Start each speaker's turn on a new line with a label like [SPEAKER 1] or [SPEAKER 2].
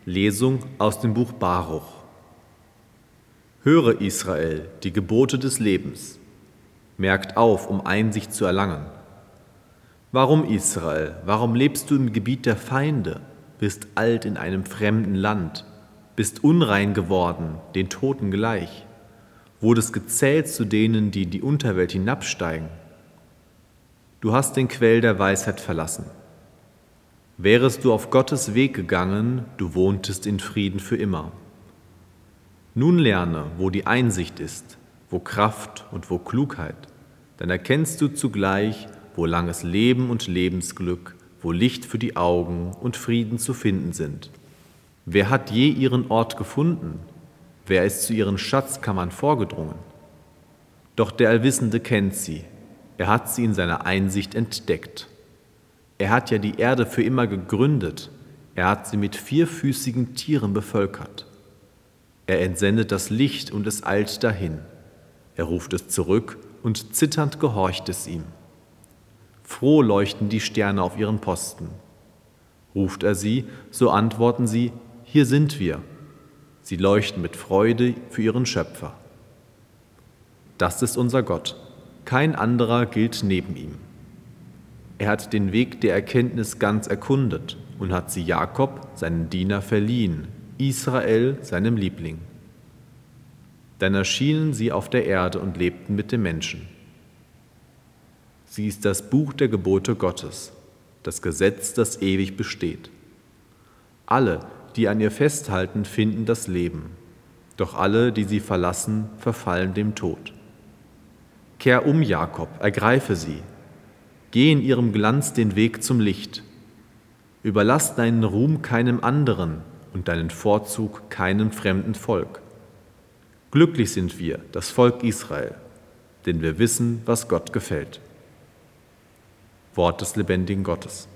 [SPEAKER 1] Lesung aus dem Buch Baruch. Höre, Israel, die Gebote des Lebens. Merkt auf, um Einsicht zu erlangen. Warum, Israel, warum lebst du im Gebiet der Feinde, bist alt in einem fremden Land, bist unrein geworden, den Toten gleich, wurdest gezählt zu denen, die in die Unterwelt hinabsteigen? Du hast den Quell der Weisheit verlassen. Wärest du auf Gottes Weg gegangen, du wohntest in Frieden für immer. Nun lerne, wo die Einsicht ist, wo Kraft und wo Klugheit, dann erkennst du zugleich, wo langes Leben und Lebensglück, wo Licht für die Augen und Frieden zu finden sind. Wer hat je ihren Ort gefunden? Wer ist zu ihren Schatzkammern vorgedrungen? Doch der Allwissende kennt sie, er hat sie in seiner Einsicht entdeckt. Er hat ja die Erde für immer gegründet, er hat sie mit vierfüßigen Tieren bevölkert. Er entsendet das Licht und es eilt dahin. Er ruft es zurück und zitternd gehorcht es ihm. Froh leuchten die Sterne auf ihren Posten. Ruft er sie, so antworten sie, hier sind wir. Sie leuchten mit Freude für ihren Schöpfer. Das ist unser Gott, kein anderer gilt neben ihm. Er hat den Weg der Erkenntnis ganz erkundet und hat sie Jakob, seinen Diener, verliehen, Israel, seinem Liebling. Dann erschienen sie auf der Erde und lebten mit den Menschen. Sie ist das Buch der Gebote Gottes, das Gesetz, das ewig besteht. Alle, die an ihr festhalten, finden das Leben, doch alle, die sie verlassen, verfallen dem Tod. Kehr um, Jakob, ergreife sie. Geh in ihrem Glanz den Weg zum Licht. Überlass deinen Ruhm keinem anderen und deinen Vorzug keinem fremden Volk. Glücklich sind wir, das Volk Israel, denn wir wissen, was Gott gefällt. Wort des lebendigen Gottes.